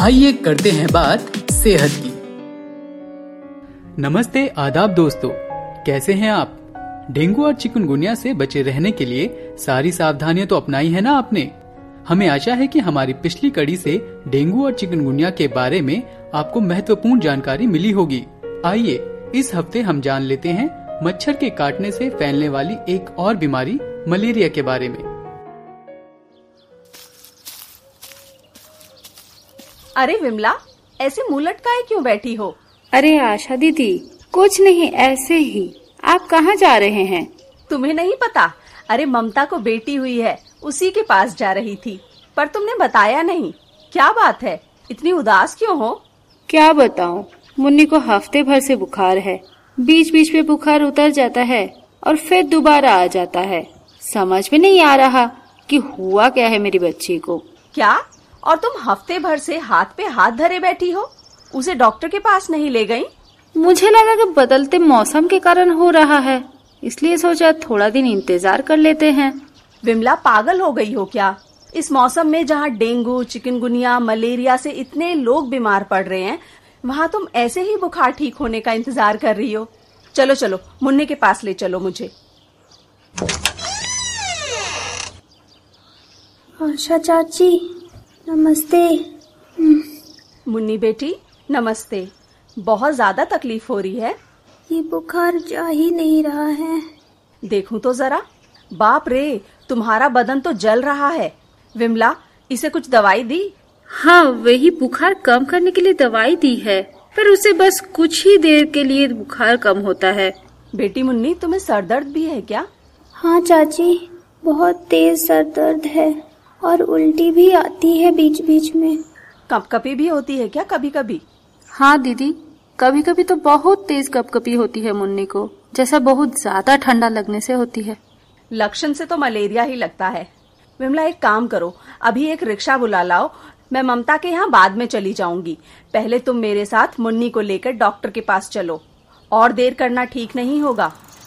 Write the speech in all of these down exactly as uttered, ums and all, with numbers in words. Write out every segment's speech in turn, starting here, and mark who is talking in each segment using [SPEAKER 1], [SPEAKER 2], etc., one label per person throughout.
[SPEAKER 1] आइए करते हैं बात सेहत की।
[SPEAKER 2] नमस्ते आदाब दोस्तों, कैसे हैं आप? डेंगू और चिकनगुनिया से बचे रहने के लिए सारी सावधानियां तो अपनाई है ना आपने? हमें आशा है कि हमारी पिछली कड़ी से डेंगू और चिकनगुनिया के बारे में आपको महत्वपूर्ण जानकारी मिली होगी। आइए इस हफ्ते हम जान लेते हैं मच्छर के काटने से फैलने वाली एक और बीमारी मलेरिया के बारे में।
[SPEAKER 3] अरे विमला, ऐसे मुंह लटकाए क्यों बैठी हो?
[SPEAKER 4] अरे आशा दीदी, कुछ नहीं, ऐसे ही। आप कहाँ जा रहे हैं?
[SPEAKER 3] तुम्हें नहीं पता? अरे ममता को बेटी हुई है, उसी के पास जा रही थी, पर तुमने बताया नहीं। क्या बात है, इतनी उदास क्यों हो?
[SPEAKER 4] क्या बताऊं, मुन्नी को हफ्ते भर से बुखार है। बीच बीच में बुखार उतर जाता है और फिर दोबारा आ जाता है। समझ में नहीं आ रहा कि हुआ क्या है मेरी बच्ची को।
[SPEAKER 3] क्या? और तुम हफ्ते भर से हाथ पे हाथ धरे बैठी हो? उसे डॉक्टर के पास नहीं ले गई?
[SPEAKER 4] मुझे लगा कि बदलते मौसम के कारण हो रहा है, इसलिए सोचा थोड़ा दिन इंतजार कर लेते हैं।
[SPEAKER 3] विमला, पागल हो गई हो क्या? इस मौसम में जहाँ डेंगू, चिकनगुनिया, मलेरिया से इतने लोग बीमार पड़ रहे हैं, वहाँ तुम ऐसे ही बुखार ठीक होने का इंतजार कर रही हो? चलो चलो, मुन्नी के पास ले चलो मुझे।
[SPEAKER 5] आशा चाची, नमस्ते।
[SPEAKER 3] मुन्नी बेटी, नमस्ते। बहुत ज्यादा तकलीफ हो रही है?
[SPEAKER 5] ये बुखार जा ही नहीं रहा है।
[SPEAKER 3] देखूं तो जरा। बाप रे, तुम्हारा बदन तो जल रहा है। विमला, इसे कुछ दवाई दी?
[SPEAKER 4] हाँ, वही बुखार कम करने के लिए दवाई दी है, पर उसे बस कुछ ही देर के लिए बुखार कम होता है।
[SPEAKER 3] बेटी मुन्नी, तुम्हें सर दर्द भी है क्या?
[SPEAKER 5] हाँ चाची, बहुत तेज सर दर्द है और उल्टी भी आती है बीच बीच में।
[SPEAKER 3] कपकपी भी होती है क्या कभी कभी?
[SPEAKER 4] हाँ दीदी, कभी कभी तो बहुत तेज कपकपी होती है मुन्नी को, जैसा बहुत ज्यादा ठंडा लगने से होती है।
[SPEAKER 3] लक्षण से तो मलेरिया ही लगता है। विमला, एक काम करो, अभी एक रिक्शा बुला लाओ। मैं ममता के यहाँ बाद में चली जाऊंगी। पहले तुम मेरे साथ मुन्नी को लेकर डॉक्टर के पास चलो, और देर करना ठीक नहीं होगा।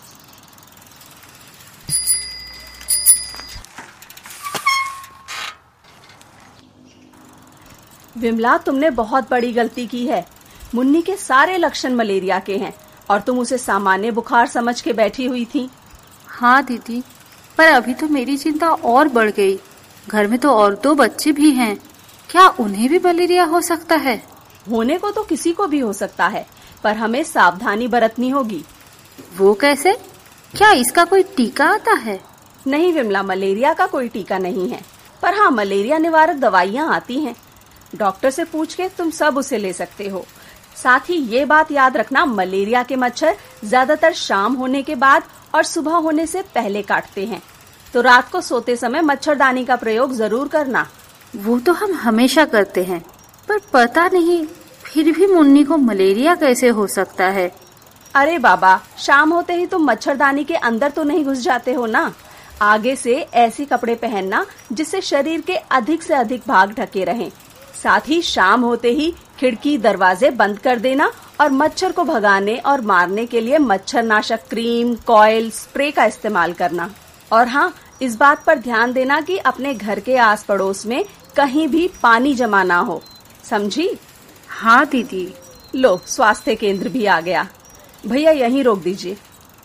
[SPEAKER 3] विमला, तुमने बहुत बड़ी गलती की है। मुन्नी के सारे लक्षण मलेरिया के हैं और तुम उसे सामान्य बुखार समझ के बैठी हुई थी।
[SPEAKER 4] हाँ दीदी, पर अभी तो मेरी चिंता और बढ़ गई। घर में तो और दो बच्चे भी हैं, क्या उन्हें भी मलेरिया हो सकता है?
[SPEAKER 3] होने को तो किसी को भी हो सकता है, पर हमें सावधानी बरतनी होगी।
[SPEAKER 4] वो कैसे? क्या इसका कोई टीका आता है?
[SPEAKER 3] नहीं विमला, मलेरिया का कोई टीका नहीं है, पर हाँ मलेरिया निवारक दवाइयाँ आती हैं। डॉक्टर से पूछ के तुम सब उसे ले सकते हो। साथ ही ये बात याद रखना, मलेरिया के मच्छर ज्यादातर शाम होने के बाद और सुबह होने से पहले काटते हैं, तो रात को सोते समय मच्छरदानी का प्रयोग जरूर करना।
[SPEAKER 4] वो तो हम हमेशा करते हैं, पर पता नहीं फिर भी मुन्नी को मलेरिया कैसे हो सकता है?
[SPEAKER 3] अरे बाबा, शाम होते ही तुम मच्छरदानी के अंदर तो नहीं घुस जाते हो ना। आगे से ऐसे कपड़े पहनना जिससे शरीर के अधिक से अधिक भाग ढके रहें। साथ ही शाम होते ही खिड़की दरवाजे बंद कर देना और मच्छर को भगाने और मारने के लिए मच्छरनाशक क्रीम, कॉइल, स्प्रे का इस्तेमाल करना। और हाँ, इस बात पर ध्यान देना कि अपने घर के आस पड़ोस में कहीं भी पानी जमा ना हो, समझी?
[SPEAKER 4] हाँ दीदी।
[SPEAKER 3] लो, स्वास्थ्य केंद्र भी आ गया। भैया, यहीं रोक दीजिए।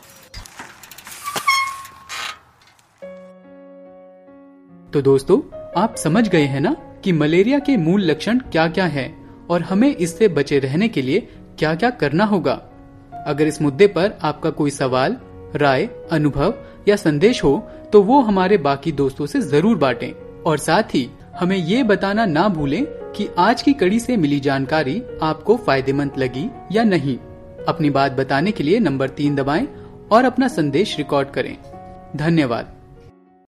[SPEAKER 2] तो दोस्तों, आप समझ गए हैं ना कि मलेरिया के मूल लक्षण क्या क्या हैं और हमें इससे बचे रहने के लिए क्या क्या करना होगा। अगर इस मुद्दे पर आपका कोई सवाल, राय, अनुभव या संदेश हो तो वो हमारे बाकी दोस्तों से जरूर बांटें। और साथ ही हमें ये बताना ना भूलें कि आज की कड़ी से मिली जानकारी आपको फायदेमंद लगी या नहीं। अपनी बात बताने के लिए नंबर तीन दबाएं और अपना संदेश रिकॉर्ड करें। धन्यवाद।